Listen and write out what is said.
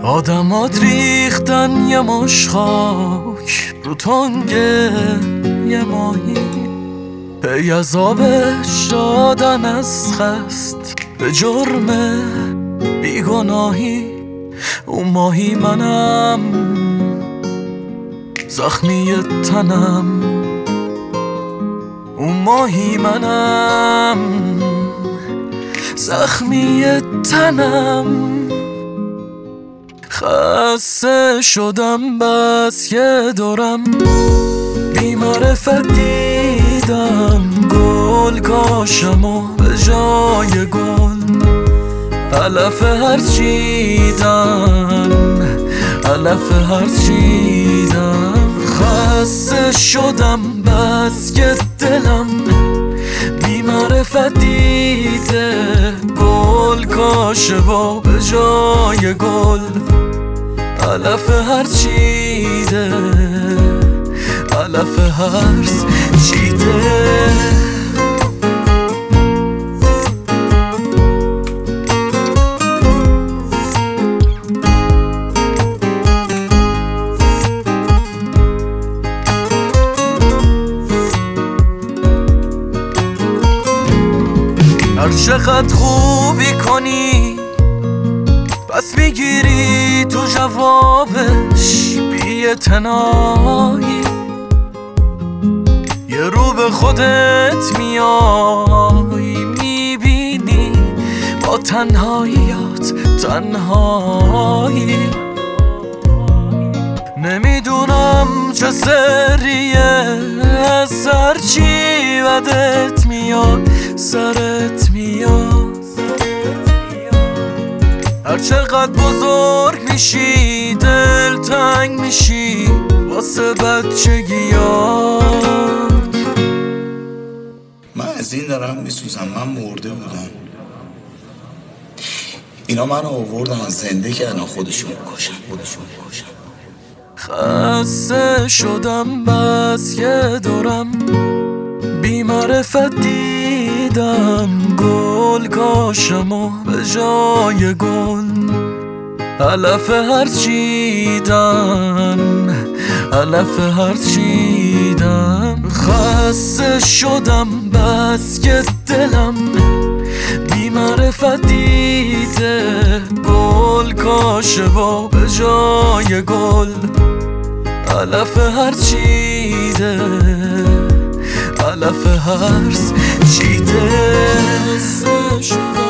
آدمات ریختن یه مش خاک رو تنگه یه ماهی، پی از آبش دادن از خست به جرم بیگناهی. اون ماهی منم، زخمی تنم. اون ماهی منم، زخمی تنم. خسته شدم بس که دورم بی‌معرفت دیدم گل کاشم و به جای گل علف هرز چیدم، علف هرز چیدم. خسته شدم بس که دلم بی‌معرفت دیده گل کاشه و به جای گل علف هرز چیده، علف هرز چیده. هر چقدر خوبی کنی پس میگیری تو جوابش بی‌اعتنایی. یه رو به خودت میای میبینی با تنهاییات تنهایی. نمیدونم چه سریه از سر چی بدت میاد سرت میاد. هر چقدر بزرگ میشی دل تنگ میشی واسه بچگیات. من از این دارم میسوزم، من مرده بودم، اینا منو آوردن زنده کردن خودشون کشن. خسته شدم بس که دورم بی‌معرفت دیدم گل کاشم و به جای گل علف هرز چیدم، علف هرز چیدم. خسته شدم بس که دلم بی‌معرفت دیده گل کاشه و به جای گل علف هرز چیده، علف هرز چیده.